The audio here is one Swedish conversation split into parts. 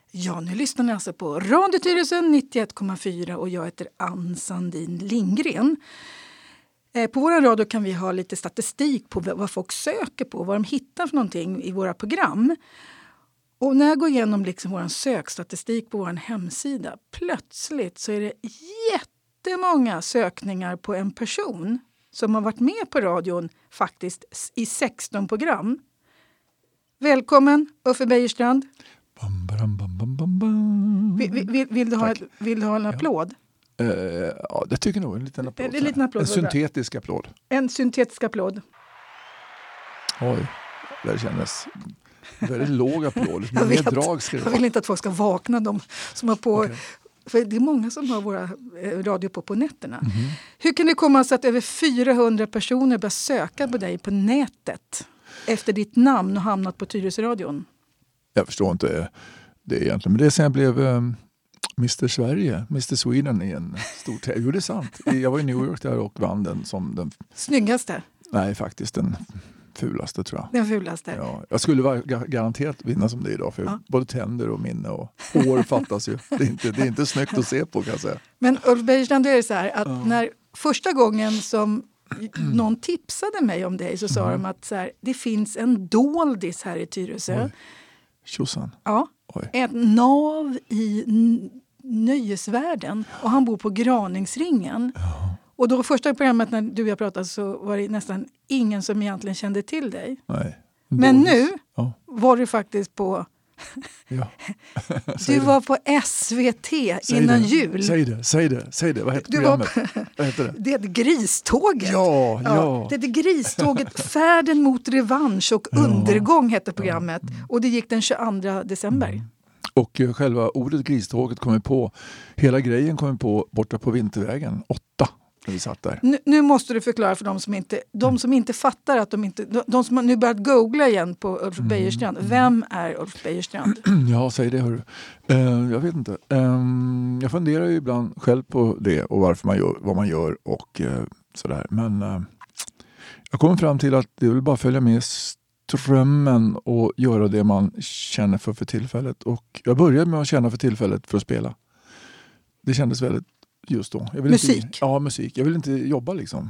Ja, nu lyssnar ni alltså på Radio Tyresö 91,4 och jag heter Ann Sandin Lindgren. På vår radio kan vi ha lite statistik på vad folk söker på, vad de hittar för någonting i våra program. Och när jag går igenom liksom vår sökstatistik på vår hemsida, plötsligt så är det jättemånga sökningar på en person som har varit med på radion faktiskt i 16 program. Välkommen, Uffe Bejerstrand. Bam, bam, bam, bam, bam. Vill du ha en applåd? Ja, det tycker jag nog. En liten applåd. En liten applåd. En syntetisk applåd. En syntetisk applåd. Oj, det kändes väldigt låg applåd. Jag vill inte att folk ska vakna, de som har på... Okay. För det är många som har våra radio på nätterna. Mm-hmm. Hur kan det komma sig att över 400 personer börjar söka på dig på nätet efter ditt namn och hamnat på Tyresö-radion? Jag förstår inte det egentligen. Men det är sen jag blev Mr. Sverige, Mr. Sweden i en stor tävling. Jo, det är sant. Jag var i New York där och vann den som den... Snyggaste? Nej, faktiskt den fulaste tror jag. Den fulaste? Ja, jag skulle garanterat vinna som det idag. För både tänder och minne och hår fattas ju. Det är inte snyggt att se på, kan jag säga. Men Ulf Bejerstrand, det är så här att när första gången som någon tipsade mig om dig så sa de att så här, det finns en doldis här i Tyresö. Tjosan. Ja, ett nav i nöjesvärlden och han bor på Graningsringen. Ja. Och då första programmet när du och jag pratade så var det nästan ingen som egentligen kände till dig. Nej. Men nu var du faktiskt på... Ja. Du var på SVT innan jul. Säg det. Vad heter programmet? Vad heter det? Det är Griståget. Ja. Det är Griståget. Färden mot revansch och undergång hette programmet. Och det gick den 22 december. Och själva ordet Griståget kom på, hela grejen kom på borta på Vintervägen 8. När vi satt där. Nu måste du förklara för de som inte fattar att de som nu börjat googla igen på Ulf Bejerstrand. Vem är Ulf Bejerstrand? Ja, säg det hörru. Jag vet inte. Jag funderar ju ibland själv på det och varför man gör vad man gör och sådär. Men jag kommer fram till att det vill bara följa med strömmen och göra det man känner för tillfället. Och jag började med att känna för tillfället för att spela. Det kändes väldigt just då. Musik? Musik. Jag vill inte jobba liksom.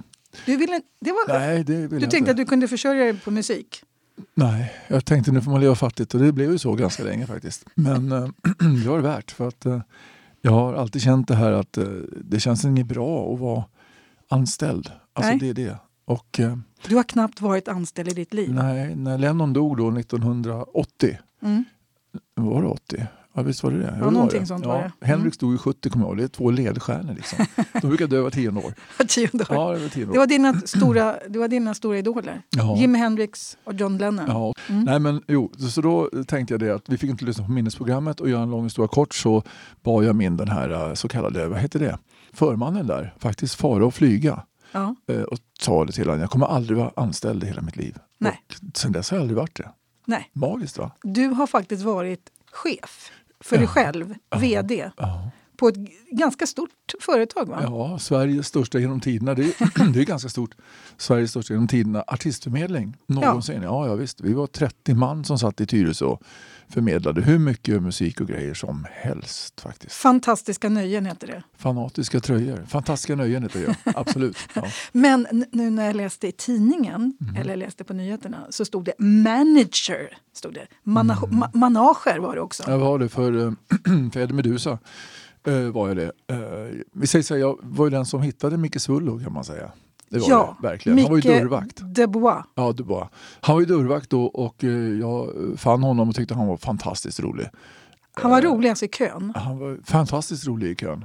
Nej, du tänkte att du kunde försörja dig på musik? Nej, jag tänkte nu får man leva fattigt och det blev ju så ganska länge faktiskt. Men det var det värt för att jag har alltid känt det här att det känns inget bra att vara anställd. Alltså det är det. Och, du har knappt varit anställd i ditt liv? Nej, när Lennon dog då 1980. Var det 80? Ja, visst var det det. Ja, någonting sånt var det. Henrik stod i 70, kommer jag ihåg. Det är 2 ledstjärnor liksom. De brukar dö var 10 år. 10 år? Ja, det var 10 år. Det var dina stora idoler. Jimi Hendrix och John Lennon. Ja. Nej, men så då tänkte jag det att vi fick inte lyssna på minnesprogrammet och göra en lång historia kort så bad jag min den här så kallade, vad heter det? Förmannen där, faktiskt fara och flyga. Ja. Och sa det till honom, jag kommer aldrig vara anställd i hela mitt liv. Nej. Och sen dess har jag aldrig varit det. Nej. Magiskt va? Du har faktiskt varit chef för dig själv, vd, på ett ganska stort företag va? Ja, Sveriges största genom tiderna. Det är ganska stort. Sveriges största genom tiderna. Artistförmedling någonsin. Ja, visst. Vi var 30 man som satt i Tyresö och förmedlade hur mycket musik och grejer som helst faktiskt. Fantastiska nöjen heter det. Fanatiska tröjor. Fantastiska nöjen heter det, absolut. Ja. Men nu när jag läste i tidningen, eller läste på nyheterna, så stod det manager. Stod det. Manager var det också. Jag var det för Eddie Meduza. Var jag det. Vi säger så här, jag var ju den som hittade Micke Svullo kan man säga. Det var det, verkligen. Han var ju dörrvakt. Dubois. Ja, Dubois. Han var ju dörrvakt då och jag fann honom och tyckte han var fantastiskt rolig. Han var rolig alltså i kön? Han var fantastiskt rolig i kön.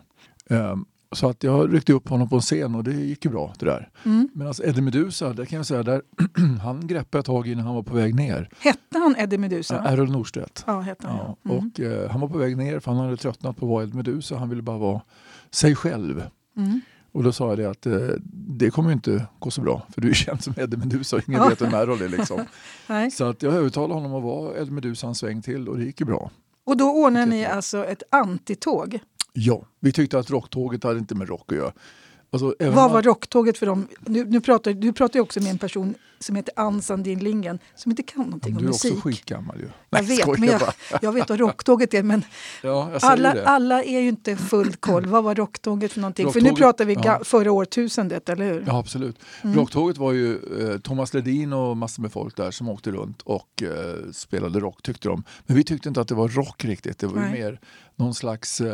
Så att jag ryckte upp honom på en scen och det gick ju bra det där. Men alltså Eddie Meduza, där kan jag säga, där han greppade ett tag innan han var på väg ner. Hette han Eddie Meduza? Errol Norstedt. Ja, hette han. Ja. Och han var på väg ner för han hade tröttnat på att vara Eddie Meduza. Han ville bara vara sig själv. Och då sa jag det att det kommer ju inte gå så bra. För du är känd som Eddie Meduza och ingen vet vem Errol är liksom. Så att jag övertalade honom att vara Eddie Meduza en sväng till och det gick ju bra. Och då ordnade ni alltså ett antitåg? Ja, vi tyckte att rocktåget hade inte med rock att göra. Alltså, Vad var rocktåget för dem? Du pratar ju också med en person som heter Ann Sandin Lindgren som inte kan någonting om musik. Du är också skitgammal ju. Jag vet, men jag vet vad rocktåget är, men alla är ju inte fullt koll. Vad var rocktåget för någonting? För nu pratar vi förra årtusendet, eller hur? Ja, absolut. Rocktåget var ju Thomas Ledin och massor med folk där som åkte runt och spelade rock, tyckte de. Men vi tyckte inte att det var rock riktigt. Det var ju mer någon slags,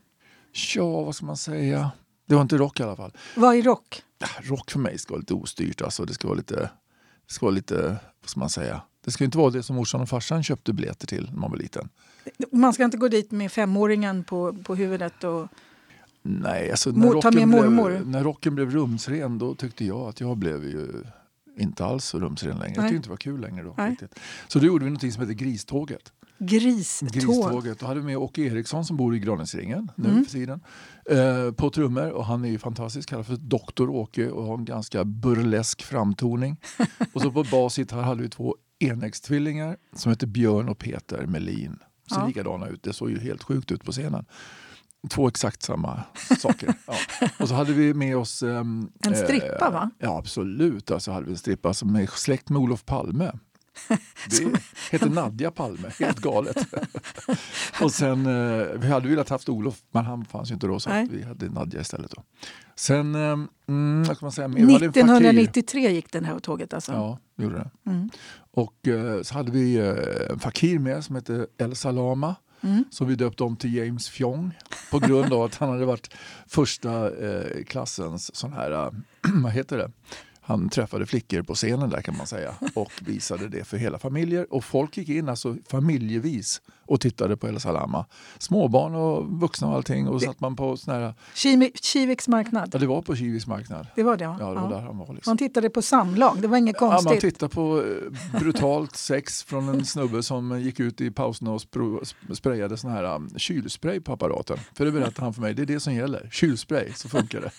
vad ska man säga? Det var inte rock i alla fall. Vad är rock? Rock för mig ska vara lite ostyrt. Alltså. Det ska vara lite, vad ska man säga? Det ska inte vara det som morsan och farsan köpte biljetter till när man var liten. Man ska inte gå dit med 5-åringen på huvudet och nej, alltså ta med mormor. När rocken blev rumsren, då tyckte jag att jag blev ju inte alls så rumsren längre. Jag tyckte inte det var kul längre då. Så då gjorde vi något som heter Griståget. Griståget. Då hade vi med Åke Eriksson som bor i Granäsringen nu för tiden. På trummor, och han är ju fantastisk, kallar för Dr. Åke och har en ganska burlesk framtoning. Och så på basit här hade vi 2 enäggstvillingar som heter Björn och Peter Melin. Ser likadana ut, det såg ju helt sjukt ut på scenen. 2 exakt samma saker. Ja. Och så hade vi med oss en strippa, va? Ja, absolut. Alltså hade vi en strippa som är släkt med Olof Palme. Det heter Nadja Palme, helt galet. Och sen, vi hade velat haft Olof, men han fanns ju inte då, så vi hade Nadja istället då. Sen, vad ska man säga, 1993 gick den här tåget alltså. Ja, gjorde det. Och så hade vi en fakir med som heter El Salama. Så vi döpte om till James Fjong på grund av att han hade varit första klassens sån här, vad heter det? Han träffade flickor på scenen där, kan man säga, och visade det för hela familjer. Och folk gick in alltså familjevis och tittade på El Salama. Småbarn och vuxna och allting. Och satt man på sån här... Kiviks marknad. Ja, det var på Kiviks marknad. Det var det, ja. Ja, det var där han var. Liksom. Man tittade på samlag, det var inget konstigt. Ja, man tittade på brutalt sex från en snubbe som gick ut i pausen och sprayade sån här kylspray på apparaten. För det berättade han för mig, det är det som gäller. Kylspray, så funkar det.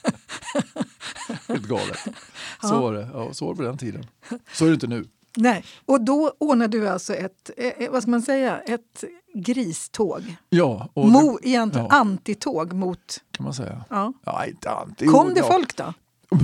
Helt galet. Så var det. Ja, så var det på den tiden. Så är det inte nu. Nej, och då ordnade du alltså ett griståg. Ja. Och egentligen antitåg mot... Kan man säga. Ja, inte anti. Kom det folk då?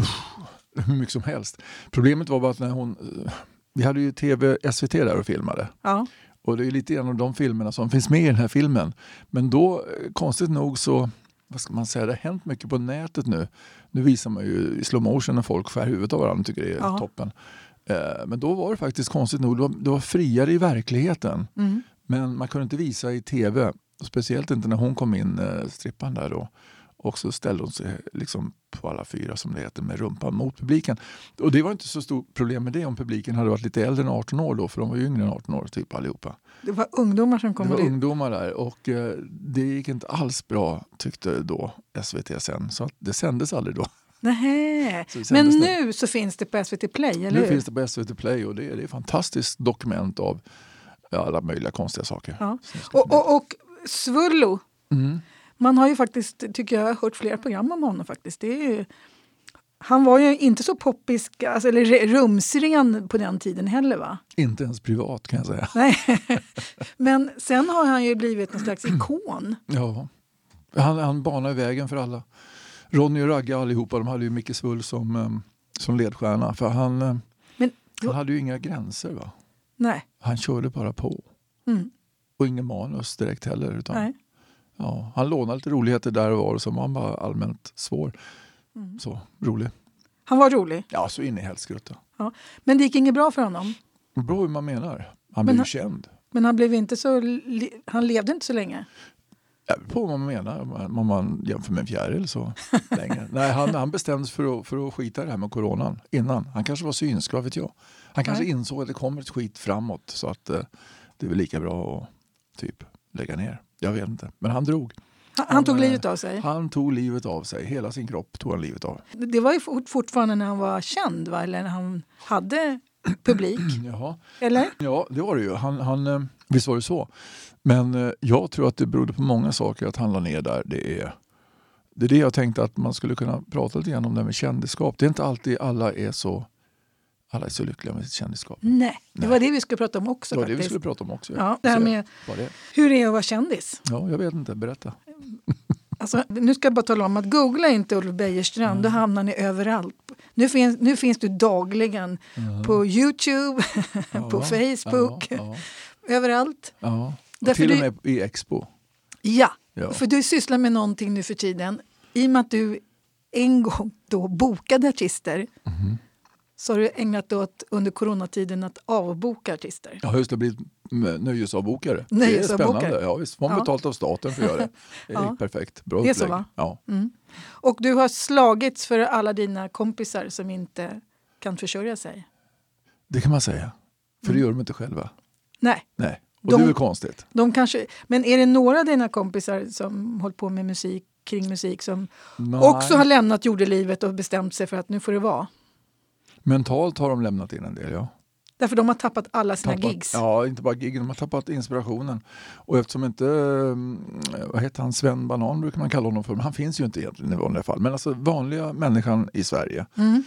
Hur mycket som helst. Problemet var bara att när vi hade ju SVT där och filmade. Ja. Och det är lite grann av de filmerna som finns med i den här filmen. Men då, konstigt nog så... Vad ska man säga, det har hänt mycket på nätet nu. Nu visar man ju i slow motion när folk skär huvudet av varandra, tycker det är toppen. Men då var det faktiskt konstigt nog, det var friare i verkligheten. Men man kunde inte visa i tv, speciellt inte när hon kom in, strippan där då. Och så ställde hon sig liksom på alla 4, som det heter, med rumpan mot publiken. Och det var inte så stort problem med det om publiken hade varit lite äldre än 18 år då, för de var ju yngre än 18 år typ allihopa. Det var ungdomar som kom dit. Det var ungdomar där, och det gick inte alls bra, tyckte då SVT sen. Så att det sändes aldrig då. Nej. Men nu så finns det på SVT Play, eller hur? Nu finns det på SVT Play, och det är ett fantastiskt dokument av alla möjliga konstiga saker. Ja. Och Svullo. Man har ju faktiskt, tycker jag, hört flera program om honom faktiskt. Det är ju, han var ju inte så poppisk, alltså, eller rumsren på den tiden heller, va? Inte ens privat, kan jag säga. Nej. Men sen har han ju blivit en slags ikon. Ja, han banar vägen för alla. Ronny och Ragge allihopa, de hade ju Micke Svull som ledstjärna. För han hade ju inga gränser, va? Nej. Han körde bara på. Och ingen manus direkt heller. Utan, nej. Ja, han lånade lite roligheter där och var, och så var han bara allmänt svår. Så rolig. Han var rolig? Ja, så in i helskrutta. Ja. Men det gick inget bra för honom? Bra hur man menar. Han blev ju känd. Men han blev inte så... Han levde inte så länge? Jag vet på vad man menar. Om man jämför med en fjäril så länge. Nej, han bestämde sig för att skita det här med coronan innan. Han kanske var synsk, vad vet jag. Han kanske insåg att det kommer ett skit framåt, så att det är väl lika bra att typ lägga ner. Jag vet inte. Men han drog. Han tog livet av sig? Han tog livet av sig. Hela sin kropp tog han livet av. Det var ju fortfarande när han var känd, va? Eller när han hade publik? Jaha. Eller? Ja, det var det ju. Visst var det så. Men jag tror att det berodde på många saker att han la ner där. Det är det jag tänkte att man skulle kunna prata lite grann om, det med kändisskap. Det är inte alltid alla är så lyckliga med sitt kändisskap. Nej, det var det vi skulle prata om också. Det var det vi skulle prata om också. Ja, det här med hur det är att vara kändis. Ja, jag vet inte. Berätta. Alltså, nu ska jag bara tala om att googla inte Ulf Bejerstrand, då hamnar ni överallt. Nu finns du dagligen på YouTube, på Facebook, överallt. Ja. Därför till och med i Expo. Ja, Ja. för du sysslar med någonting nu för tiden. I och med att du en gång då bokade artister så har du ägnat åt under coronatiden att avboka artister. Ja, just det, blivit nöjesavbokare. Det är Nöjesavbokare. spännande. Ja, visst. Man betalt av staten för att göra det. Det är perfekt. Bra Det är upplägg. så, va? Ja. Och du har slagits för alla dina kompisar som inte kan försörja sig. Det kan man säga. För det gör de inte själva. Nej. Nej. Och det är väl konstigt. Men är det några av dina kompisar som hållit på med kring musik som Nej. också har lämnat jordelivet och bestämt sig för att nu får det vara? Mentalt har de lämnat in en del, ja. Därför de har tappat alla sina gigs. Ja, inte bara giggen, de har tappat inspirationen. Och eftersom inte, vad heter han, Sven Banan brukar man kalla honom för, men han finns ju inte egentligen i vanliga fall. Men alltså vanliga människan i Sverige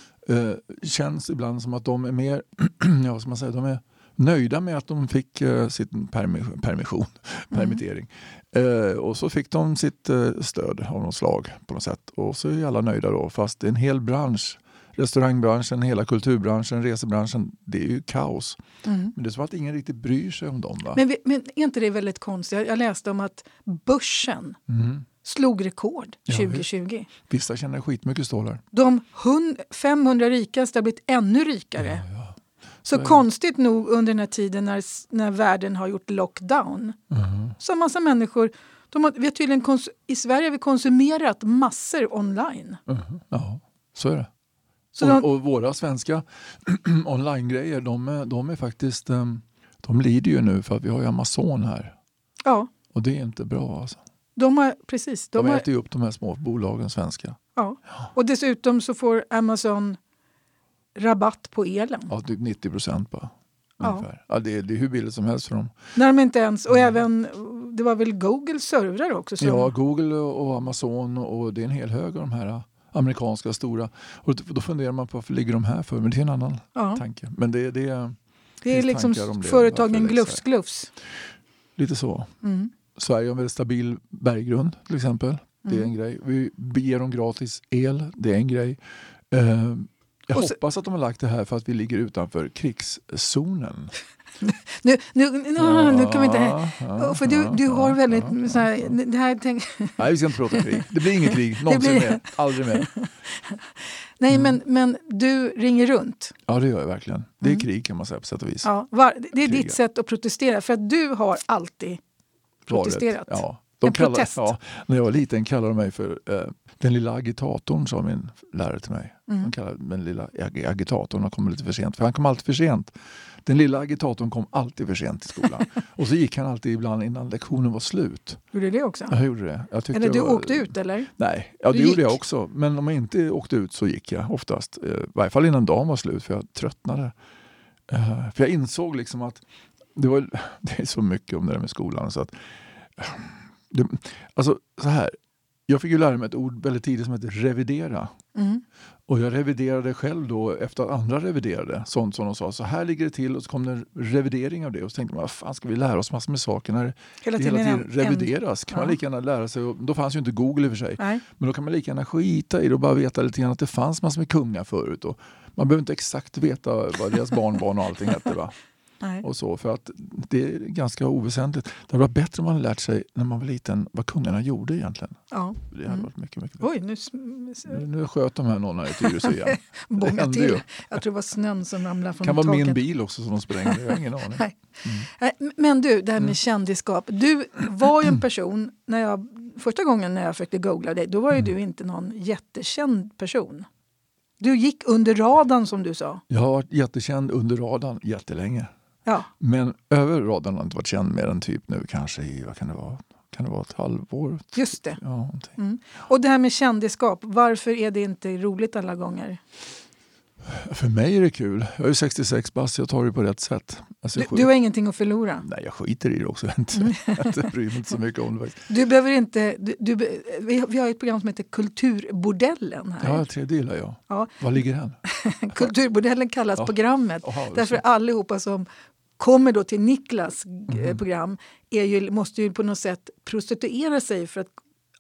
känns ibland som att de är mer, ja, som man säger, de är nöjda med att de fick sin permittering. Och så fick de sitt stöd av något slag på något sätt. Och så är alla nöjda då, fast det är en hel bransch. Restaurangbranschen, hela kulturbranschen, resebranschen, det är ju kaos. Men det är så att ingen riktigt bryr sig om dem. Va? Men är inte det väldigt konstigt? Jag läste om att börsen slog rekord 2020. Vissa tjänar skitmycket stålar. De 500 rikaste har blivit ännu rikare. Ja. Så konstigt nog under den här tiden när världen har gjort lockdown. Så en massa människor, vi har tydligen i Sverige har vi konsumerat massor online. Ja, så är det. Så och våra svenska online-grejer, de är faktiskt, de lider ju nu för att vi har ju Amazon här. Ja. Och det är inte bra alltså. De äter ju upp de här små bolagen svenska. Ja. Och dessutom så får Amazon rabatt på elen. Ja, typ 90% bara. Ungefär. Ja, det är hur billigt som helst för dem. När de inte ens, och även, det var väl Google servrar också? Ja, Google och Amazon och det är en hel hög av de här amerikanska stora. Och då funderar man på varför ligger de här för, men det är en annan tanke. Men det är liksom företagen glufs. Lite så. Sverige har en väldigt stabil berggrund till exempel. Det är en grej. Vi ger dem gratis el. Det är en grej. Jag hoppas att de har lagt det här för att vi ligger utanför krigszonen. Nu kan vi inte... För du har väldigt... Så här, det här Nej, vi ska inte prata krig. Det blir inget krig. Någonsin mer. Aldrig mer. Nej, men du ringer runt. Ja, det gör jag verkligen. Det är krig kan man säga på sätt och vis. Ja, det är ditt sätt att protestera. För att du har alltid protesterat. Ja. Protest. När jag var liten kallade de mig för den lilla agitatorn, sa min lärare till mig. De kallade den lilla agitatorn, han kom lite för sent. För han kom alltid för sent. Den lilla agitatorn kom alltid för sent till skolan. Och så gick han alltid ibland innan lektionen var slut. Gjorde det också? Jag gjorde det. Eller du åkte ut, eller? Nej, det gjorde jag också. Men om jag inte åkte ut så gick jag oftast. I varje fall innan dagen var slut, för jag tröttnade. För jag insåg liksom att det är så mycket om det där med skolan. Så att... Alltså så här, jag fick ju lära mig ett ord väldigt tidigt som heter revidera. Och jag reviderade själv då efter att andra reviderade. Sånt som de sa, så här ligger det till, och så kom det en revidering av det. Och så tänkte man, vad fan ska vi lära oss massor med saker när hela tiden revideras? Kan man lika gärna lära sig, och då fanns ju inte Google i och för sig. Nej. Men då kan man lika gärna skita i det och bara veta lite grann att det fanns massor med kungar förut. Och man behöver inte exakt veta vad deras barnbarn och allting hette, va? Nej. Och så, för att det är ganska oväsentligt. Det var bättre om man hade lärt sig när man var liten vad kungarna gjorde egentligen. Ja. Det hade varit mycket bättre. Oj, nu sköt de här någon i Tyresö igen. Bånga till. Jag tror det var snön som ramlade från taket. Kan vara min bil också som de sprängde. Jag har ingen aning. Nej. Men du, det här med kändisskap. Du var ju en person, första gången när jag försökte googla dig, då var ju du inte någon jättekänd person. Du gick under radarn, som du sa. Jag har varit jättekänd under radarn jättelänge. Ja. Men över radarn har inte varit känd mer än typ nu kanske i, vad kan det vara ett halvår? Just det. Ja, Och det här med kändisskap, varför är det inte roligt alla gånger? För mig är det kul. Jag är 66 bast, jag tar det på rätt sätt. Alltså, du har ingenting att förlora? Nej, jag skiter i det också. Jag bryr mig inte så mycket om det. Du behöver inte... Vi har ett program som heter Kulturbordellen här. Ja, det gillar jag. Ja. Var ligger den? Kulturbordellen kallas programmet. Därför allihopa som kommer då till Niklas program måste ju på något sätt prostituera sig för att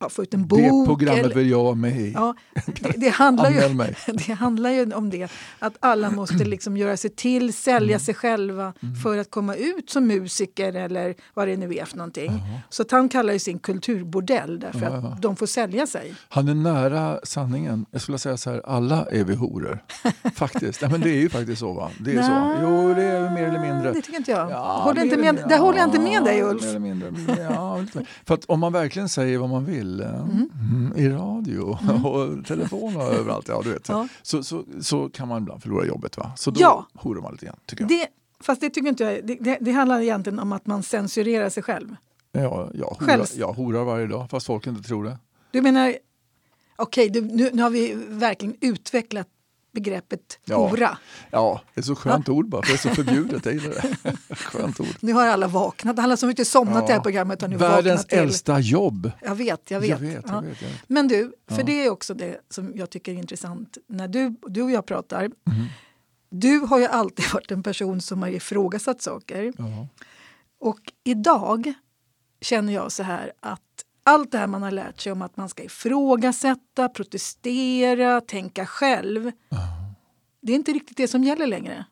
få ut en bok. Det programmet vill jag vara med i. Ja, det handlar ju om det. Att alla måste liksom göra sig till, sälja sig själva för att komma ut som musiker eller vad det nu är för någonting. Så att han kallar ju sin kulturbordell därför att de får sälja sig. Han är nära sanningen. Jag skulle säga så här, alla är vi horor. Faktiskt. Ja, men det är ju faktiskt så, va? Det är så. Jo, det är mer eller mindre. Det tycker inte jag. Ja, håller jag inte med dig, Ulf. Mer eller mindre. Ja, för att om man verkligen säger vad man vill i radio och telefon och överallt, ja, du vet, så kan man ibland förlora jobbet, va? Så då horar man lite grann, tycker jag. Fast det tycker inte jag. Det handlar egentligen om att man censurerar sig själv. Ja, jag horar varje dag, fast folk inte tror det. Du menar, nu har vi verkligen utvecklat begreppet hora. Ja, det är så skönt ord bara, för det är så förbjudet. Jag gillar det. Skönt ord. Nu har alla vaknat. Alla som inte somnat i det här programmet har nu världens vaknat till. äldsta jobb. Jag vet. Men du, för det är också det som jag tycker är intressant. När du och jag pratar, du har ju alltid varit en person som har ifrågasatt saker. Och idag känner jag så här att allt det här man har lärt sig om att man ska ifrågasätta, protestera, tänka själv. Det är inte riktigt det som gäller längre.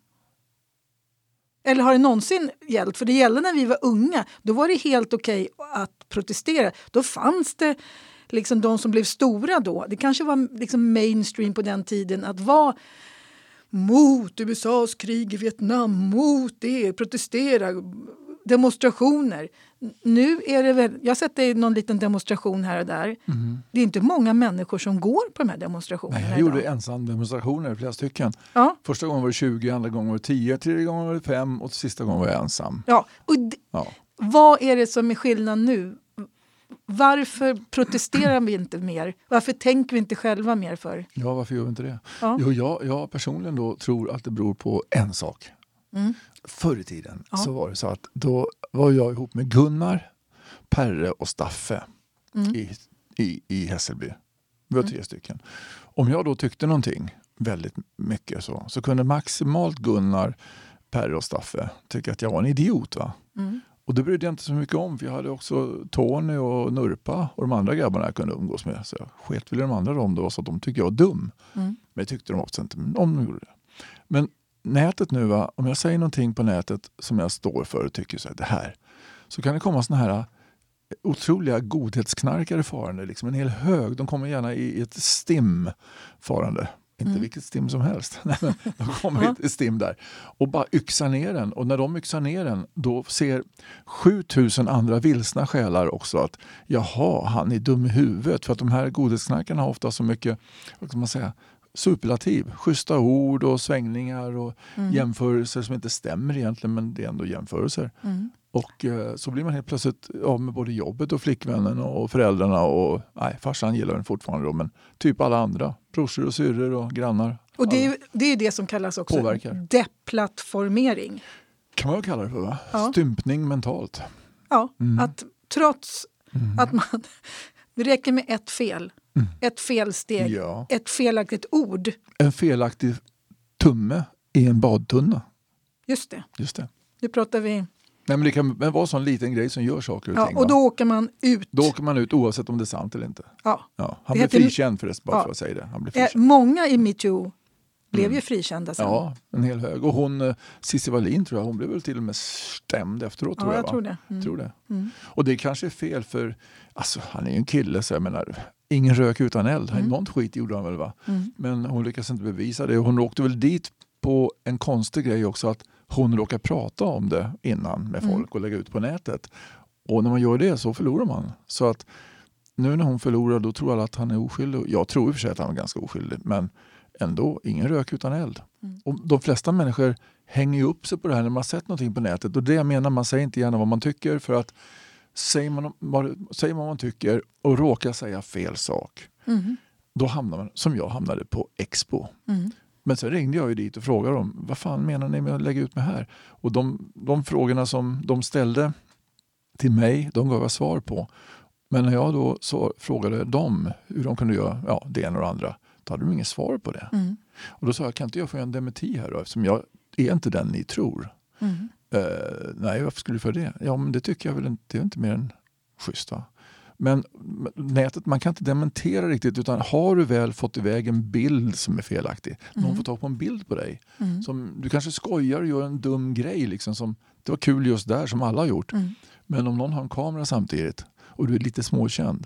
Eller har det någonsin gällt? För det gällde när vi var unga. Då var det helt okej att protestera. Då fanns det liksom de som blev stora då. Det kanske var liksom mainstream på den tiden att vara mot USAs krig i Vietnam, mot det, protestera, demonstrationer. Nu är det väl, jag har sett det i någon liten demonstration här och där. Det är inte många människor som går på de här demonstrationerna. Nej, jag gjorde ensam demonstrationer, flera stycken. Ja. Första gången var det 20, andra gången var det 10, tredje gången var det 5 och sista gången var jag ensam. Ja, och vad är det som är skillnaden nu? Varför protesterar vi inte mer? Varför tänker vi inte själva mer för? Ja, varför gör vi inte det? Ja. Jo, jag personligen då tror att det beror på en sak. Förr i tiden så var det så att då var jag ihop med Gunnar, Perre och Staffe i Hässelby. Vi var 3 stycken. Om jag då tyckte någonting väldigt mycket så kunde maximalt Gunnar, Perre och Staffe tycka att jag var en idiot, va? Och det brydde jag inte så mycket om, för jag hade också Tony och Nurpa och de andra grabbarna jag kunde umgås med. Så jag sket väl de andra om det, så att de tyckte jag var dum. Men det tyckte de också inte om de gjorde det. Men nätet nu, va? Om jag säger någonting på nätet som jag står för och tycker så här, det här, så kan det komma såna här otroliga godhetsknarkare farande, liksom en hel hög. De kommer gärna i ett stim farande. Inte vilket stim som helst. Nej, men de kommer i ett stim där och bara yxar ner den. Och när de yxar ner den, då ser 7000 andra vilsna själar också att jaha, han är dum i huvudet. För att de här godhetsknarkarna har ofta så mycket, vad ska man säga, superlativ, schyssta ord och svängningar och jämförelser som inte stämmer egentligen, men det är ändå jämförelser. Och så blir man helt plötsligt av med både jobbet och flickvännen och föräldrarna och farsan gillar den fortfarande då, men typ alla andra, brorsor och syrror och grannar. Och det är det som kallas också deplattformering. Kan man väl kalla det för, va? Ja. Stympning mentalt. Ja, att trots att man, det räcker med ett fel. Ett felsteg, ett felaktigt ord. En felaktig tumme i en badtunna. Just det. Nu pratar vi... Nej, men det kan vara en sån liten grej som gör saker och ting. Och då åker man ut. Då åker man ut oavsett om det är sant eller inte. Ja. Han blev frikänd förresten, bara för att säga det. Han blev frikänd. Många i MeToo blev ju frikända sen. Ja, en hel hög. Och hon, Cissi Wallin tror jag, hon blev väl till och med stämd efteråt. Ja, jag tror det. Tror det. Och det kanske är fel för, alltså han är ju en kille, så jag menar, ingen rök utan eld. Någon skit gjorde han väl, va? Men hon lyckas inte bevisa det. Och hon åkte väl dit på en konstig grej också, att hon råkar prata om det innan med folk och lägga ut på nätet. Och när man gör det så förlorar man. Så att nu när hon förlorar, då tror alla att han är oskyldig. Jag tror i och för sig att han är ganska oskyldig, men ändå ingen rök utan eld. Och de flesta människor hänger ju upp sig på det här när man har sett någonting på nätet. Och det jag menar, man säger inte gärna vad man tycker, för att säger man vad man tycker och råkar säga fel sak, då hamnar man, som jag hamnade, på Expo. Men sen ringde jag ju dit och frågade dem, vad fan menar ni med att lägga ut mig här? Och de frågorna som de ställde till mig, de gav jag svar på. Men när jag då så frågade dem hur de kunde göra det ena och det andra, då hade de inget svar på det. Och då sa jag, kan inte jag få en dementi här då? Eftersom jag är inte den ni tror. Nej, varför skulle du för det? Ja, men det tycker jag väl inte, det är inte mer än schysst, va? Men nätet, man kan inte dementera riktigt, utan har du väl fått iväg en bild som är felaktig, någon får ta på en bild på dig. Som, du kanske skojar och gör en dum grej liksom, som det var kul just där, som alla har gjort. Men om någon har en kamera samtidigt och du är lite småkänd,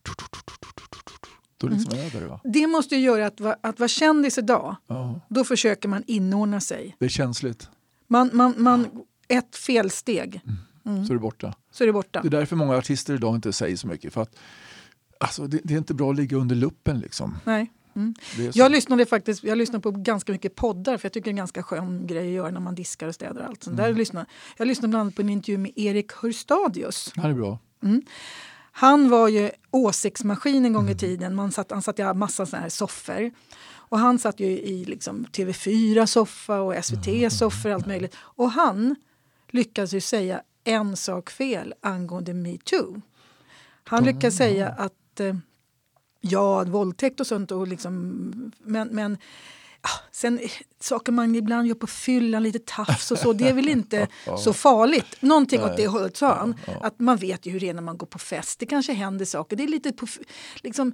då liksom över det, va? Det måste ju göra att vara kändis idag, då försöker man inordna sig. Det är känsligt. Man ett felsteg. Så är det borta. Så är det borta. Det är därför många artister idag inte säger så mycket. För att alltså, det är inte bra att ligga under luppen liksom. Nej. Jag lyssnar på ganska mycket poddar, för jag tycker det är en ganska skön grej att göra när man diskar och städar och allt. Så jag lyssnar bland annat på en intervju med Erik Hörstadius. Han är bra. Han var ju åsiktsmaskin en gång i tiden. Han satt i massa såna här soffor. Och han satt ju i liksom TV4-soffa och SVT-soffor och allt möjligt. Och han lyckades ju säga en sak fel angående MeToo. Han lyckades säga att våldtäkt och sånt, och liksom, men sen saker man ibland gör på fyllan, lite tafs och så, det är väl inte så farligt. Någonting åt det hållet, sa han. Att man vet ju hur det är när man går på fest. Det kanske händer saker. Det är lite på, liksom,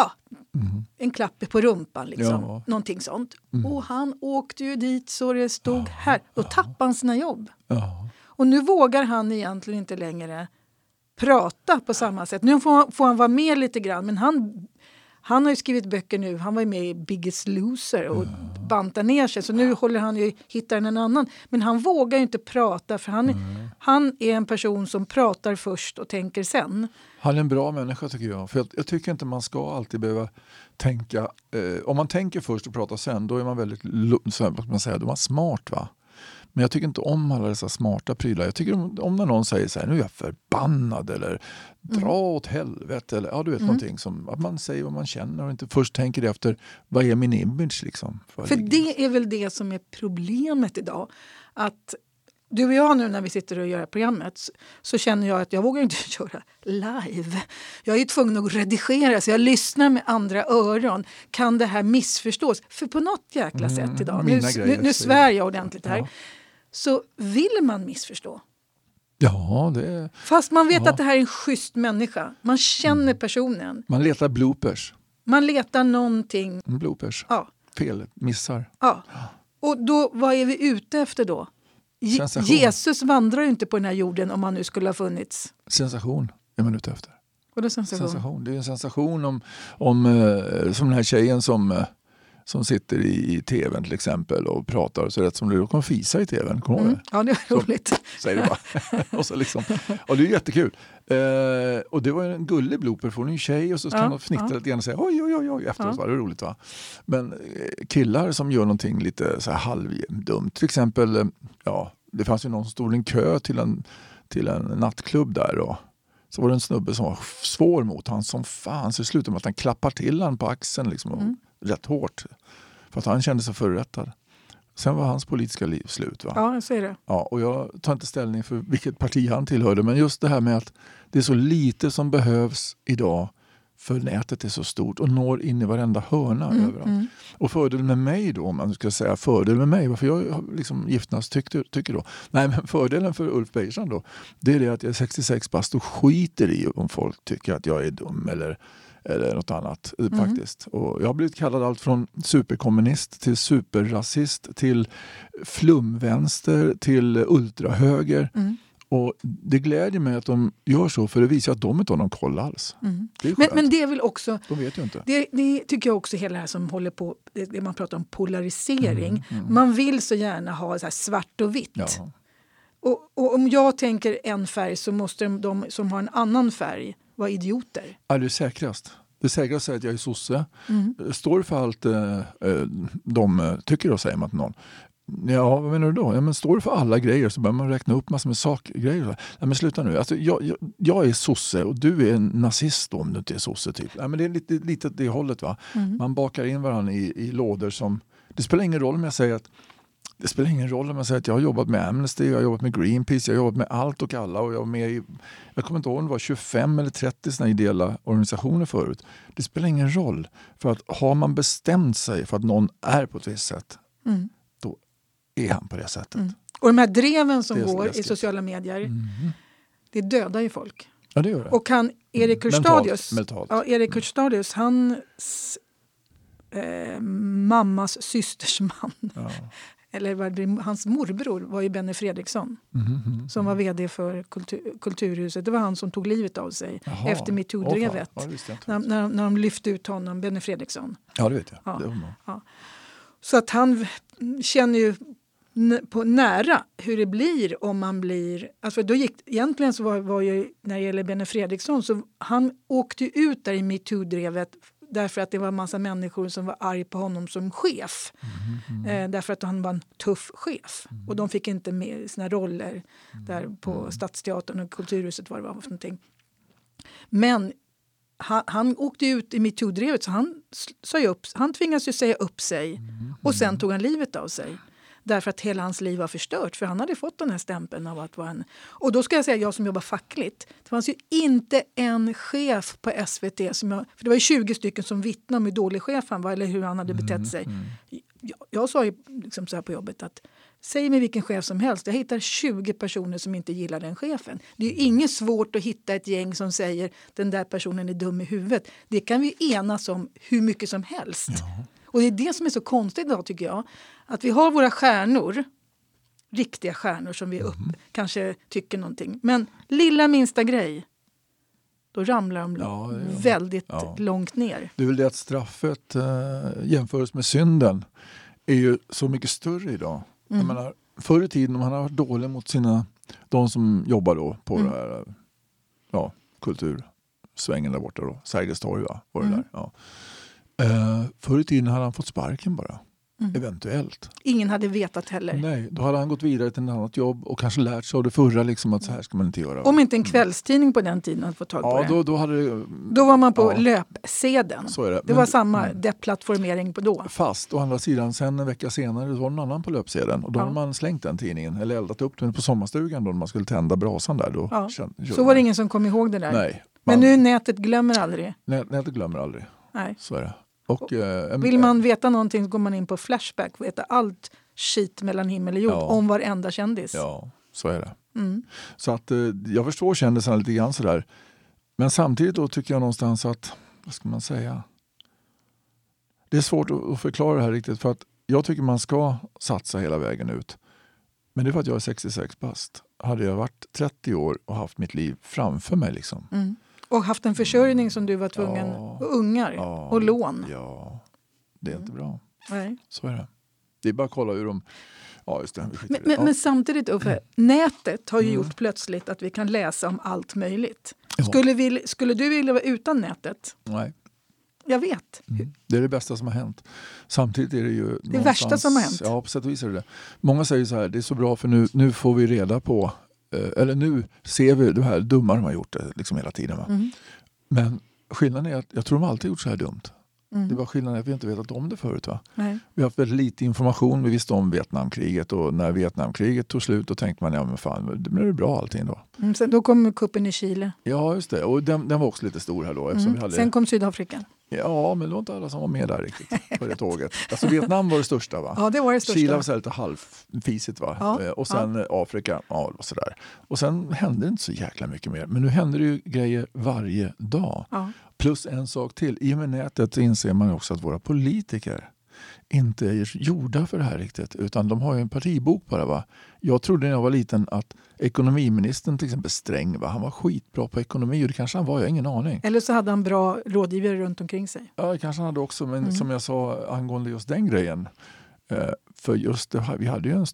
en klapp på rumpan liksom. Någonting sånt. Och han åkte ju dit så det stod här. Då tappade han sina jobb. Och nu vågar han egentligen inte längre prata på samma sätt. Nu får han vara med lite grann, men han har ju skrivit böcker nu. Han var ju med i Biggest Loser och bantar ner sig. Så nu håller han ju, hittar en annan. Men han vågar ju inte prata, för han är en person som pratar först och tänker sen. Han är en bra människa, tycker jag. För jag tycker inte man ska alltid behöva tänka. Om man tänker först och pratar sen, då är man väldigt, så vad man säger, då är man smart, va? Men jag tycker inte om alla dessa smarta prylar. Jag tycker om när någon säger så här, nu är jag förbannad, eller dra åt helvete, eller du vet någonting, som att man säger vad man känner och inte först tänker efter, vad är min image liksom? För det är väl det som är problemet idag. Att du och jag nu, när vi sitter och gör programmet, så känner jag att jag vågar inte köra live. Jag är tvungen att redigera, så jag lyssnar med andra öron. Kan det här missförstås? För på något jäkla sätt idag, nu svär jag ordentligt här, så vill man missförstå. Ja, det... Fast man vet att det här är en schysst människa. Man känner personen. Man letar bloopers. Man letar någonting. Bloopers. Ja. Fel, missar. Ja. Och då, vad är vi ute efter då? Jesus vandrar ju inte på den här jorden om han nu skulle ha funnits. Sensation är man ute efter. Och det är sensation. Det är en sensation om som den här tjejen som sitter i tvn till exempel och pratar, så rätt som du kommer fisa i tvn. Ja, det är roligt. Säger det bara. Och så liksom, och det är jättekul. Och det var en gullig blooper från en tjej, och så kan de fnittra lite grann och säga oj efteråt, var det roligt, va? Men killar som gör någonting lite så här halvdumt, till exempel, det fanns ju någon som stod i en kö till en nattklubb där, och så var det en snubbe som var svår mot han som fan, så det slutade med att han klappar till han på axeln liksom, rätt hårt, för att han kände sig förrättad. Sen var hans politiska liv slut, va? Ja, jag säger det. Ja, och jag tar inte ställning för vilket parti han tillhörde, men just det här med att det är så lite som behövs idag, för nätet är så stort och når in i varenda hörna överallt. Och fördelen med mig då, om man ska säga fördel med mig, varför jag liksom giftnas tycker då. Nej, men fördelen för Ulf Bergstrand då, det är det att jag är 66 bast och skiter i om folk tycker att jag är dum eller något annat faktiskt. Och jag har blivit kallad allt från superkommunist till superrasist till flumvänster till ultrahöger. Och det glädjer mig att de gör så, för det visar att de inte har någon koll alls. Det är men det är väl också... De vet ju inte. Det tycker jag också, hela det här som håller på, det man pratar om polarisering. Man vill så gärna ha så här svart och vitt. Ja. Och om jag tänker en färg, så måste de som har en annan färg vara idioter. Ja, det är säkrast. Det är säkrast att säga att jag är sosse. Står för allt de tycker, och säger man till någon. Ja, vad menar du då? Ja, men står det för alla grejer, så börjar man räkna upp massor med sakgrejer. Nej, men sluta nu. Alltså, jag är sosse och du är en nazist då, om du inte är sosse typ. Nej, men det är lite det hållet, va? Man bakar in varandra i lådor som... Det spelar ingen roll om jag säger att jag har jobbat med Amnesty, jag har jobbat med Greenpeace, jag har jobbat med allt och alla, och jag var med i, jag kommer inte ihåg om det var 25 eller 30 såna ideella organisationer förut. Det spelar ingen roll, för att har man bestämt sig för att någon är på ett visst sätt, då är han på det sättet. Och de här dreven som går i sociala medier, det dödar ju folk. Ja, det gör det. Och kan Erik Hurstadius. Mentalt. Ja, Erik Hurstadius, hans mammas systers man. Ja. Eller hans morbror var ju Benny Fredriksson. Som var vd för Kulturhuset. Det var han som tog livet av sig efter MeToo-drevet. När de lyfte ut honom, Benny Fredriksson. Ja, det vet jag. Ja. Det var ja. Så att han känner ju på nära hur det blir om man blir... Alltså då egentligen så var ju, när det gäller Benny Fredriksson, så han åkte ut där i MeToo-drevet därför att det var en massa människor som var arg på honom som chef. Därför att han var en tuff chef. Och de fick inte med sina roller där på Stadsteatern och Kulturhuset, vad det var för någonting. Men han åkte ut i MeToo-drevet, så han tvingades ju säga upp sig. Och sen tog han livet av sig. Därför att hela hans liv var förstört. För han hade fått den här stämpeln av att vara en... Och då ska jag säga, jag som jobbar fackligt. Det fanns ju inte en chef på SVT för det var ju 20 stycken som vittnade om hur dålig chef han var. Eller hur han hade betett sig. Jag sa ju liksom så här på jobbet att... Säg mig vilken chef som helst. Jag hittar 20 personer som inte gillar den chefen. Det är ju inget svårt att hitta ett gäng som säger den där personen är dum i huvudet. Det kan vi enas om hur mycket som helst. Ja. Och det är det som är så konstigt idag, tycker jag. Att vi har våra stjärnor, riktiga stjärnor som vi kanske tycker någonting. Men lilla minsta grej, då ramlar de väldigt långt ner. Det är väl det att straffet jämförs med synden är ju så mycket större idag. Jag menar, förr i tiden, om han har varit dålig mot de som jobbar då på det här kultursvängen där borta då, Sergels torg var det där. Ja. Förr i tiden hade han fått sparken bara. Eventuellt. Ingen hade vetat heller. Nej, då hade han gått vidare till ett annat jobb och kanske lärt sig av det förra liksom, att så här ska man inte göra. Om inte en kvällstidning på den tiden hade fått tag på det. Då var man på löpsedeln. Så är det. Det var samma deplattformering på då. Fast å andra sidan, sen en vecka senare var någon annan på löpsedeln. Och då hade man slängt den tidningen eller eldat upp den på sommarstugan då när man skulle tända brasan där. Då så var det ingen som kom ihåg det där. Nej. Men nu nätet glömmer aldrig. Nätet glömmer aldrig. Nej. Så är det. Och, vill man veta någonting så går man in på Flashback och veta allt skit mellan himmel och jord om varenda kändis. Ja, så är det. Så att jag förstår kändisarna lite grann sådär. Men samtidigt då tycker jag någonstans att, vad ska man säga? Det är svårt att förklara det här riktigt, för att jag tycker man ska satsa hela vägen ut. Men det är för att jag är 66 bast. Hade jag varit 30 år och haft mitt liv framför mig liksom. Och haft en försörjning som du var tvungen, och ungar och lån. Ja, det är inte bra. Nej. Så är det. Det är bara att kolla hur de... Ja, just det. Men samtidigt, Uffe, nätet har ju gjort plötsligt att vi kan läsa om allt möjligt. Ja. Skulle du vilja vara utan nätet? Nej. Jag vet. Det är det bästa som har hänt. Samtidigt är det ju... Det värsta som har hänt. Ja, på sätt och vis är det. Många säger så här, det är så bra för nu får vi reda på... Eller nu ser vi det här dumma de har gjort det liksom hela tiden. Va? Men skillnaden är att jag tror de alltid gjort så här dumt. Det var skillnaden att vi inte vetat om det förut. Va? Nej. Vi har haft väldigt lite information. Vi visste om Vietnamkriget, och när Vietnamkriget tog slut då tänkte man, ja men fan, det blir bra allting då. Sen då kom kuppen i Chile. Ja, just det. Och den var också lite stor här då. Vi hade... Sen kom Sydafrika. Ja, men det var inte alla som var med där riktigt på det tåget. Alltså Vietnam var det största, va? Ja, det var det största. Chile var så lite halvfisigt, va? Ja, och sen Afrika, och sådär. Och sen hände det inte så jäkla mycket mer. Men nu händer det ju grejer varje dag. Ja. Plus en sak till. I och med nätet inser man också att våra politiker inte är gjorda för det här riktigt. Utan de har ju en partibok bara, va? Jag trodde när jag var liten att ekonomiministern, till exempel Sträng, va? Han var skitbra på ekonomi, och det kanske han var, jag har ingen aning. Eller så hade han bra rådgivare runt omkring sig. Ja, det kanske han hade också, men som jag sa angående just den grejen. För just det, vi hade ju en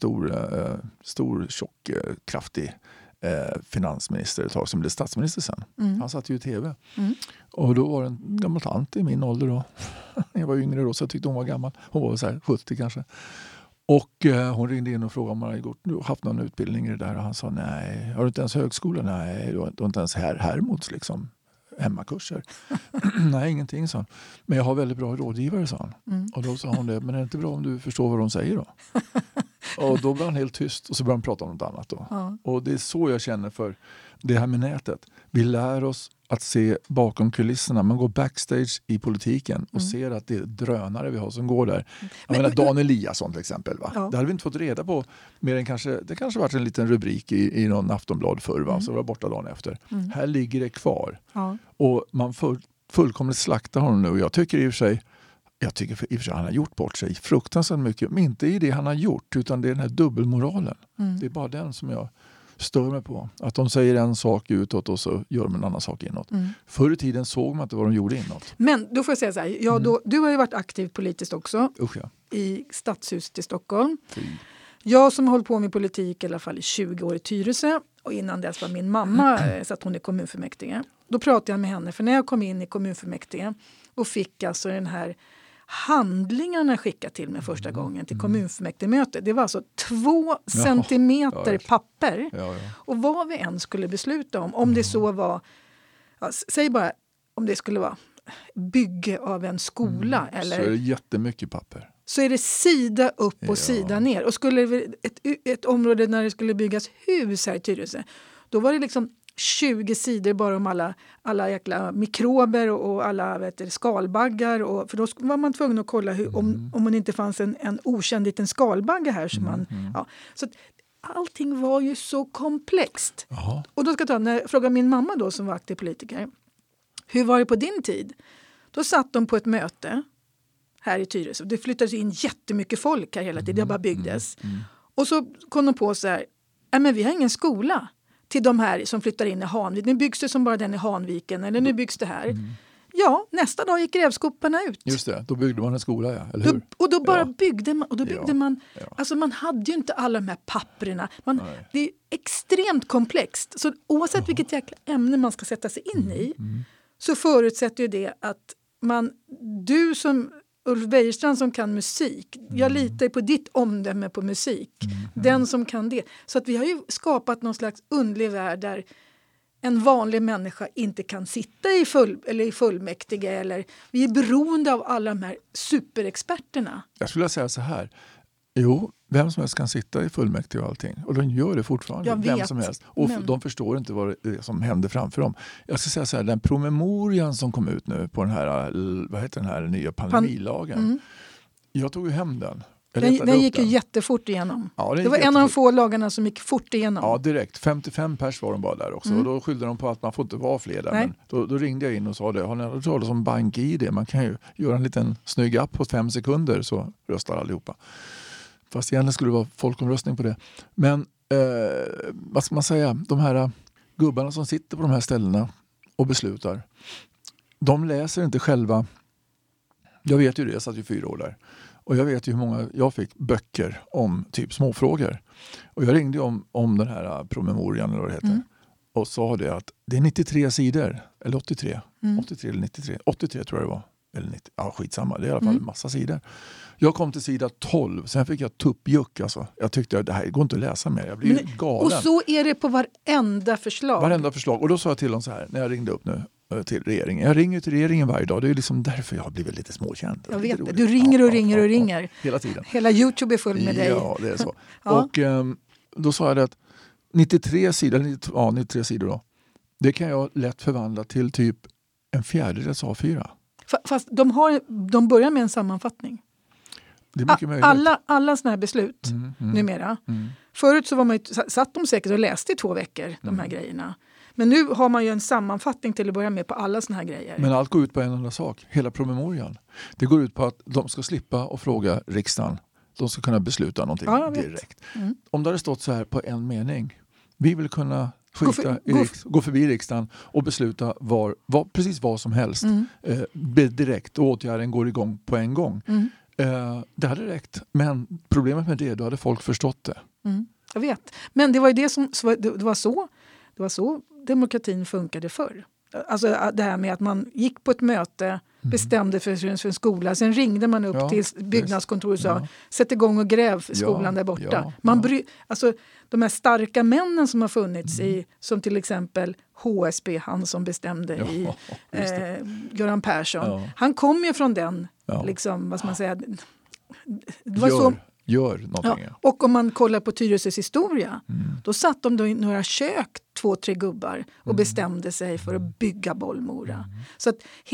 stor tjock, kraftig finansminister ett tag som blev statsminister sen. Han satt ju i tv. Och då var det en gammal tant i min ålder då. Jag var yngre då, så jag tyckte hon var gammal. Hon var så här 70 kanske. Och hon ringde in och frågade om man hade haft någon utbildning i det där. Och han sa, nej, har du inte ens högskola? Nej, du har inte ens Hermods liksom. Hemmakurser. Nej, ingenting, sa han. Men jag har väldigt bra rådgivare, sa han. Och då sa hon det, men är det inte bra om du förstår vad de säger då? Och då blir han helt tyst och så börjar han prata om något annat då. Ja. Och det är så jag känner för det här med nätet. Vi lär oss att se bakom kulisserna. Man går backstage i politiken och ser att det är drönare vi har som går där. Jag menar Dan Eliasson till exempel. Va? Ja. Det hade vi inte fått reda på mer än det kanske varit en liten rubrik i någon Aftonblad förr. Va? Så var borta dagen efter. Här ligger det kvar. Ja. Och man fullkomligt slaktar honom nu. Och jag tycker i och för sig han har gjort bort sig fruktansvärt mycket. Men inte i det han har gjort utan det är den här dubbelmoralen. Det är bara den som jag stör mig på. Att de säger en sak utåt och så gör de en annan sak inåt. Förr i tiden såg man inte vad de gjorde inåt. Men då får jag säga så här. Du har ju varit aktiv politiskt också. Usch ja. I stadshuset i Stockholm. Fy. Jag som har hållit på med politik i alla fall i 20 år i Tyresö. Och innan dess var min mamma satt hon i kommunfullmäktige. Då pratade jag med henne. För när jag kom in i kommunfullmäktige och fick alltså den här handlingarna skickat till mig första gången till kommunfullmäktigemöte. Det var alltså 2 centimeter papper. Ja. Och vad vi än skulle besluta om det så var, säg bara om det skulle vara bygge av en skola. Eller, så är det jättemycket papper. Så är det sida upp och sida ner. Och skulle det ett område när det skulle byggas hus här i Tyresö, då var det liksom 20 sidor bara om alla jäkla mikrober och alla skalbaggar. För då var man tvungen att kolla om det inte fanns en okänd liten skalbagge här. Så att allting var ju så komplext. Jaha. Och då ska när jag frågar min mamma då som var aktiv politiker. Hur var det på din tid? Då satt de på ett möte här i Tyresö. Det flyttades in jättemycket folk här hela tiden. Det bara byggdes. Och så kom de på så här. Men vi har ingen skola till de här som flyttar in i Hanviken. Nu byggs det som bara den i Hanviken. Eller nu byggs det här. Ja, nästa dag gick grävskoporna ut. Just det, då byggde man en skola, ja. Eller hur? Och då bara byggde man. Och då byggde man. Alltså man hade ju inte alla de här papperna. Det är extremt komplext. Så oavsett vilket jäkla ämne man ska sätta sig in i. Så förutsätter ju det att du som Ulf Bejerstrand som kan musik. Jag litar på ditt omdöme på musik. Den som kan det. Så att vi har ju skapat någon slags underlig värld där en vanlig människa inte kan sitta i fullmäktige. Eller, vi är beroende av alla de här superexperterna. Jag skulle säga så här. Jo, vem som helst kan sitta i fullmäktige och allting. Och de gör det fortfarande. Vem som helst. Och de förstår inte vad det är som händer framför dem. Jag ska säga så här, den promemorian som kom ut nu på den här nya pandemilagen. Jag tog ju hem den. Den gick ju jättefort igenom. Ja, det var en av de få lagarna som gick fort igenom. Ja, direkt. 55 pers var de bara där också. Och då skyllde de på att man får inte vara fler där. Men då ringde jag in och sa det. Har ni hört talas om BankID? Man kan ju göra en liten snygg app på 5 sekunder så röstar allihopa. Fast egentligen skulle det vara folkomröstning på det. Men vad ska man säga? De här gubbarna som sitter på de här ställena och beslutar. De läser inte själva. Jag vet ju det, jag satt ju 4 år där. Och jag vet ju hur många jag fick böcker om typ småfrågor. Och jag ringde om den här promemorian eller vad det heter. Och sa det att det är 93 sidor. Eller 83. 83 eller 93. 83 tror jag det var. Eller 90. Ja, skitsamma. Det är i alla fall en massa sidor. Jag kom till sida 12. Sen fick jag tuppjuck. Alltså. Jag tyckte att det här går inte att läsa mer. Jag blir galen. Och så är det på varenda förslag. Varenda förslag. Och då sa jag till dem så här. När jag ringde upp nu till regeringen. Jag ringer till regeringen varje dag. Det är liksom därför jag har blivit lite småkänd. Jag vet det. Du ringer och ringer och ringer. Hela tiden. Hela YouTube är full med dig. Ja, det är så. Och då sa jag att 93 sidor då. Det kan jag lätt förvandla till typ en fjärdedels A4. Fast de börjar med en sammanfattning. Det är mycket möjligt. Alla såna här beslut numera. Förut så satt de säkert och läste i 2 veckor de här grejerna. Men nu har man ju en sammanfattning till att börja med på alla såna här grejer. Men allt går ut på en enda sak. Hela promemorian. Det går ut på att de ska slippa och fråga riksdagen. De ska kunna besluta någonting direkt. Om det hade stått så här på en mening. Vi vill kunna gå förbi riksdagen och besluta precis vad som helst. Direkt och åtgärden går igång på en gång. Det hade räckt. Men problemet med det, då hade folk förstått det. Jag vet. Men det var ju det var så demokratin funkade förr. Alltså det här med att man gick på ett möte, bestämde för en skola, sen ringde man upp till byggnadskontoret och sa sätt igång och gräv skolan där borta. Alltså de här starka männen som har funnits som till exempel HSB, han som bestämde Göran Persson. Han kom ju från den, liksom, vad ska man säga, det var så. gör någonting. Ja. Och om man kollar på Tyresös historia, då satt de då i några kök, 2-3 gubbar, och bestämde sig för att bygga Bollmora. Så att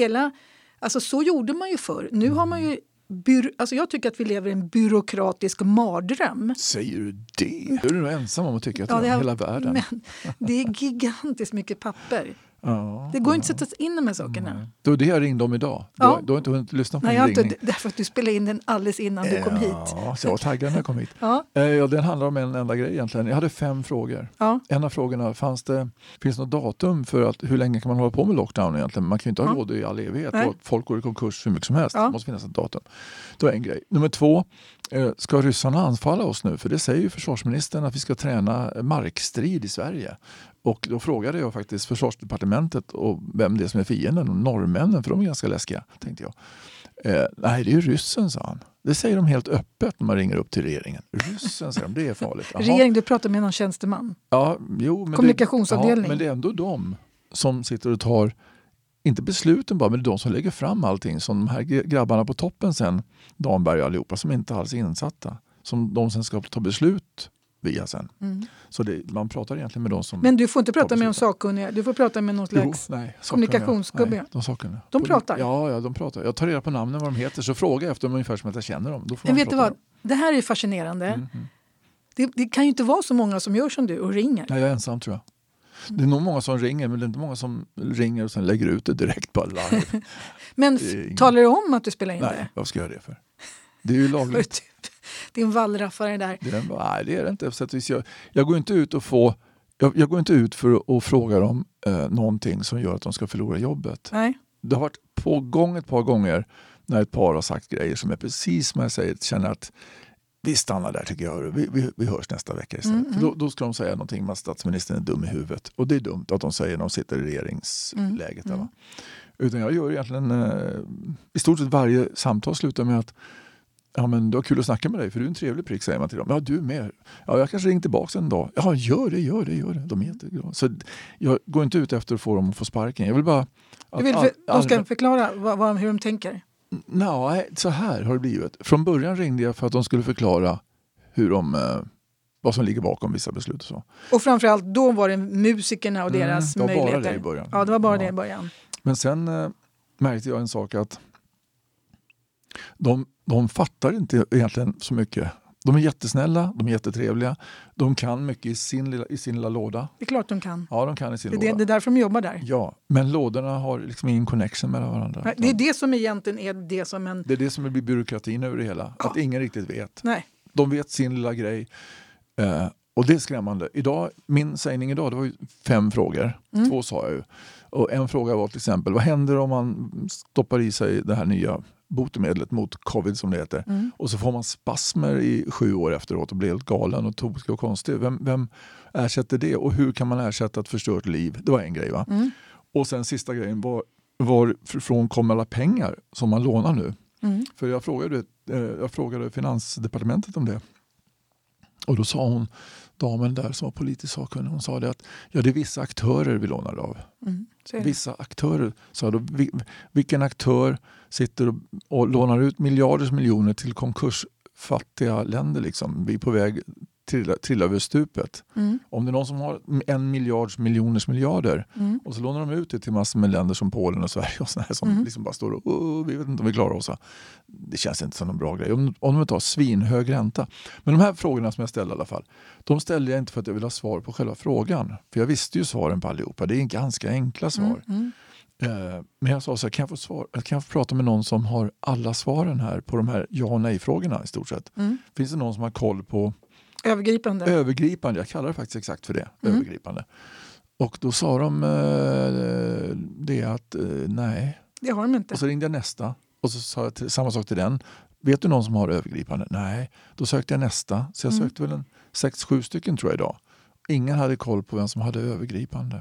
så gjorde man ju förr. Nu har man ju jag tycker att vi lever i en byråkratisk mardröm. Säger du det? Du är nog ensam om att tycka att det är hela världen. Men det är gigantiskt mycket papper. Ja, det går inte att sätta sig in i de här sakerna. Nej. Det var det jag ringde om idag. Ja. Du har inte hunnit lyssna på min ringning. Därför att du spelade in den alldeles innan du kom hit. Ja, så jag var taggad när jag kom hit. Ja. Den handlar om en enda grej egentligen. Jag hade 5 frågor. Ja. En av frågorna, finns det något datum för att hur länge kan man hålla på med lockdown egentligen? Man kan ju inte ha råd i all evighet. Och folk går i konkurs hur mycket som helst. Det måste finnas ett datum. Det var en grej. Nummer 2, ska ryssarna anfalla oss nu? För det säger ju försvarsministern att vi ska träna markstrid i Sverige. Och då frågade jag faktiskt försvarsdepartementet och vem det är som är fienden, och norrmännen, för de är ganska läskiga, tänkte jag. Nej, det är ju ryssen, sa han. Det säger de helt öppet när man ringer upp till regeringen. Ryssen, säger de, det är farligt. Aha. Regering, du pratar med någon tjänsteman? Ja, jo. Men kommunikationsavdelning? Men det är ändå de som sitter och tar, inte besluten bara, men det är de som lägger fram allting. Som de här grabbarna på toppen sen, Danberg och allihopa, som inte alls är insatta. Som de sen ska ta beslut via sen. Så man pratar egentligen med de som... Men du får inte prata med de sakkunniga. Du får prata med någon slags kommunikationsgubbe. De sakkunniga. De pratar? Ja, de pratar. Jag tar reda på namnen, vad de heter, så frågar jag efter dem ungefär som att jag känner dem. Då får men vet du vad? Det här är fascinerande. Det kan ju inte vara så många som gör som du och ringer. Nej, jag är ensam, tror jag. Det är nog många som ringer, men det är inte många som ringer och sen lägger ut det direkt på live. Men talar du om att du spelar in det? Nej, vad ska jag göra det för? Det är ju lagligt. Det är en wallraffare där. Nej, det är det inte. Så att jag går inte ut jag går inte ut för att fråga dem någonting som gör att de ska förlora jobbet. Nej. Det har varit på gång ett par gånger när ett par har sagt grejer som är precis som jag säger, känner att vi stannar där, tycker jag. Vi hörs nästa vecka istället. För då ska de säga någonting med att statsministern är dum i huvudet. Och det är dumt att de säger när de sitter i regeringsläget. Utan jag gör egentligen i stort sett varje samtal slutar med att ja, men det var kul att snacka med dig, för du är en trevlig prick, säger man till dem. Ja, du är med. Ja, jag kanske ringer tillbaka en dag. Ja, gör det. De är jätteglada. Så jag går inte ut efter att få dem att få sparken. Jag vill bara... De ska förklara hur de tänker? Nej, så här har det blivit. Från början ringde jag för att de skulle förklara vad som ligger bakom vissa beslut och så. Och framförallt då var det musikerna och deras möjligheter. Det var bara det i början. Ja, det var bara det i början. Men sen märkte jag en sak, att de fattar inte egentligen så mycket. De är jättesnälla, de är jättetrevliga. De kan mycket i sin lilla låda. Det är klart de kan. Ja, de kan i sin låda. Det är därför de jobbar där. Ja, men lådorna har liksom ingen connection mellan varandra. Nej, det är det som egentligen är det som en... Det är det som blir byråkratin över det hela. Ja. Att ingen riktigt vet. Nej. De vet sin lilla grej. Och det är skrämmande. Min sägning idag, det var ju 5 frågor. 2 sa jag ju. Och en fråga var till exempel, vad händer om man stoppar i sig det här nya botemedlet mot covid, som det heter. Och så får man spasmer i 7 år efteråt och blir helt galen och tokig och konstig. Vem ersätter det? Och hur kan man ersätta ett förstört liv? Det var en grej, va? Och sen sista grejen varifrån kommer alla pengar som man lånar nu? För jag frågade Finansdepartementet om det. Och då sa hon, damen där som var politisk sakkunnig, hon sa det att det är vissa aktörer vi lånar av. Vissa aktörer, sa då, vilken aktör sitter och lånar ut miljarders miljoner till konkursfattiga länder liksom. Vi är på väg trilla över stupet. Om det är någon som har 1 miljoners miljarder och så lånar de ut det till massor med länder som Polen och Sverige och sådär som liksom bara står och vi vet inte om vi klarar oss. Det känns inte som en bra grej. Om de tar svinhög ränta. Men de här frågorna som jag ställde i alla fall, de ställde jag inte för att jag ville ha svar på själva frågan. För jag visste ju svaren på allihopa. Det är ganska enkla svar. Men jag sa så här, kan jag få prata med någon som har alla svaren här på de här ja- och nej-frågorna i stort sett? Finns det någon som har koll på Övergripande, jag kallar det faktiskt exakt för det. Övergripande. Och då sa de det att nej. Det har de inte. Och så ringde jag nästa. Och så sa jag samma sak till den. Vet du någon som har övergripande? Nej. Då sökte jag nästa. Så jag sökte väl 6-7 stycken tror jag idag. Ingen hade koll på vem som hade övergripande.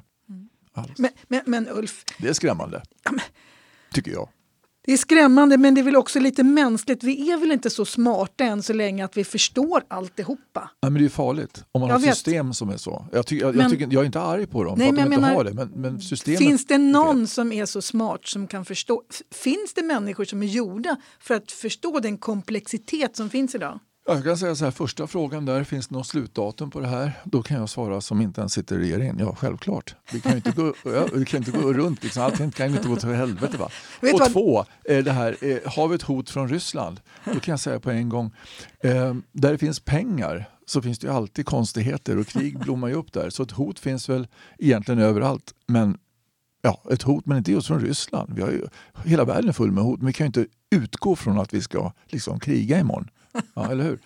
Men Ulf. Det är skrämmande. Tycker jag. Det är skrämmande, men det är väl också lite mänskligt. Vi är väl inte så smarta än så länge att vi förstår alltihopa. Nej, men det är farligt om man har system som är så. Jag är inte arg på dem för att de inte har det. Men systemet, finns det någon som är så smart som kan förstå? Finns det människor som är gjorda för att förstå den komplexitet som finns idag? Jag kan säga så här, första frågan där, finns det något slutdatum på det här? Då kan jag svara som inte ens sitter i regeringen. Ja, självklart. Vi kan ju inte gå runt, liksom. Allting kan ju inte gå till helvete, va? Och två, det här, har vi ett hot från Ryssland? Då kan jag säga på en gång, där det finns pengar så finns det ju alltid konstigheter och krig blommar ju upp där. Så ett hot finns väl egentligen överallt, men ett hot, men inte just från Ryssland. Vi har ju hela världen full med hot, men vi kan ju inte utgå från att vi ska liksom kriga imorgon. Ja, eller hur?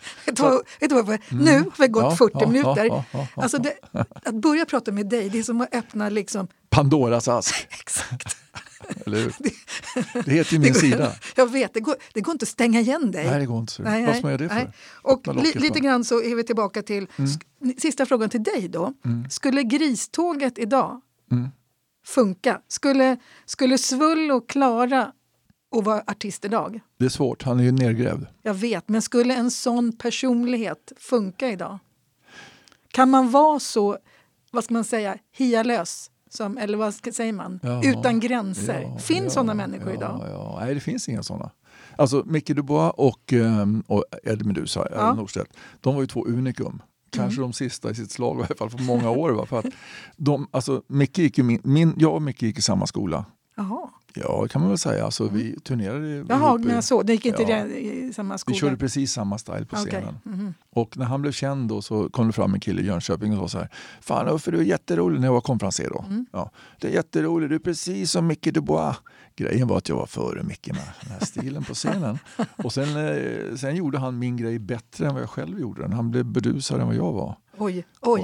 Nu har vi gått 40 minuter. Alltså att börja prata med dig, det är som att öppna liksom... Pandoras ask. Exakt. Eller hur? Det heter ju min sida. Jag vet, det går inte att stänga igen dig. Nej, det går inte så. Vad ska man göra det för? Och lite grann så är vi tillbaka till sista frågan till dig då. Skulle Griståget idag funka? Skulle Svull och Klara och vara artist idag? Det är svårt, han är ju nergrävd. Jag vet, men skulle en sån personlighet funka idag? Kan man vara så, vad ska man säga, hialös? Eller vad säger man? Utan gränser. Finns sådana människor idag? Nej, det finns inga sådana. Alltså Micke Dubois och Eddie Meduza, Norstedt, de var ju två unikum. Kanske de sista i sitt slag, i alla fall för många år. Va? För att Micke gick ju jag och Micke gick i samma skola. Jaha. Ja, det kan man väl säga. Alltså, vi turnerade. Jaha, men så. Det gick inte i samma skola? Vi körde precis samma style på scenen. Okay. Och när han blev känd då så kom det fram en kille i Jönköping och sa så här: fan, för du är jätterolig, när jag var konferenser då. Ja, det är jätterolig, du är precis som Micke Dubois. Grejen var att jag var före Micke med den här stilen på scenen. Och sen gjorde han min grej bättre än vad jag själv gjorde den. Han blev bedusare än vad jag var. Oj.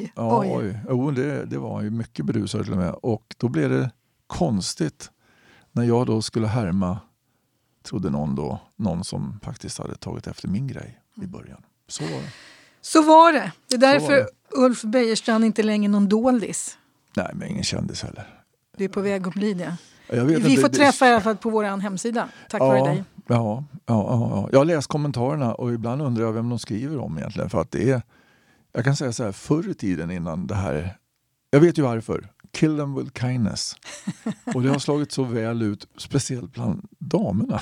Det var ju mycket bedusare till och med. Och då blev det konstigt när jag då skulle härma, trodde någon som faktiskt hade tagit efter min grej i början. Så var det. Det är därför Ulf Bejerstrand inte längre någon doldis. Nej, men ingen kändis heller. Du är på väg att bli det. Vi får träffa i alla fall på vår hemsida. Tack vare dig. Ja. Jag har läst kommentarerna och ibland undrar jag vem de skriver om egentligen. För att det är, jag kan säga så här, förr i tiden innan det här, jag vet ju varför. Kill them with kindness. Och det har slagit så väl ut, speciellt bland damerna.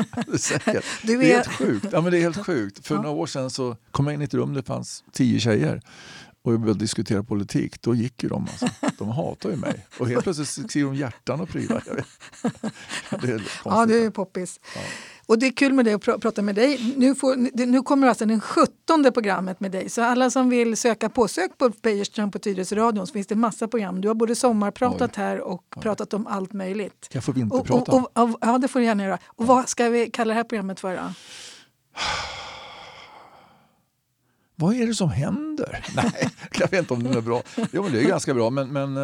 Det är helt sjukt. Ja, men det är helt sjukt. För några år sedan så kom jag in i ett rum, det fanns 10 tjejer. Och vi började diskutera politik. Då gick ju de. Alltså. De hatar ju mig. Och helt plötsligt skriver de hjärtan och prylar. Det är poppis. Ja. Och det är kul med dig att prata med dig. Nu kommer alltså den 17:e programmet med dig. Så alla som vill söka på Bejerstrand på Tyresöradion, så finns det massa program. Du har både sommarpratat här och pratat om allt möjligt. Jag får vinterprata. Ja, det får du gärna göra. Och vad ska vi kalla det här programmet för då? Vad är det som händer? Nej, jag vet inte om det är bra. Jo, men det är ganska bra. Men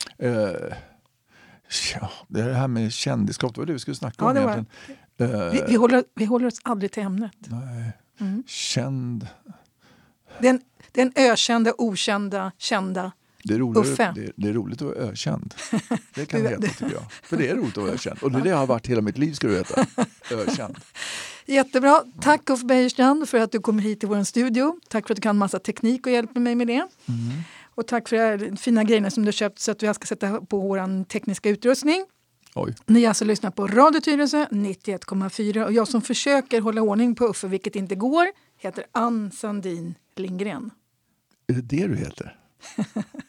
det är det här med kändisskap. Det var det vi skulle snacka om egentligen. Vi håller oss aldrig till ämnet. Nej. Känd. Den ökända, okända, kända Uffe. Det är roligt att vara ökänd. Det kan det heta, tycker jag. För det är roligt att vara ökänd. Och det är det jag har varit hela mitt liv, ska du veta. Ökänd. Jättebra. Tack Ulf Bejerstrand för att du kommer hit till vår studio. Tack för att du kan massa teknik och hjälper mig med det. Och tack för de fina grejerna som du köpt så att vi ska sätta på vår tekniska utrustning. Oj. Ni alltså lyssnar på Radio Tyresö 91,4 och jag som försöker hålla ordning på Uffe, vilket inte går, heter Ann Sandin Lindgren. Är det du heter?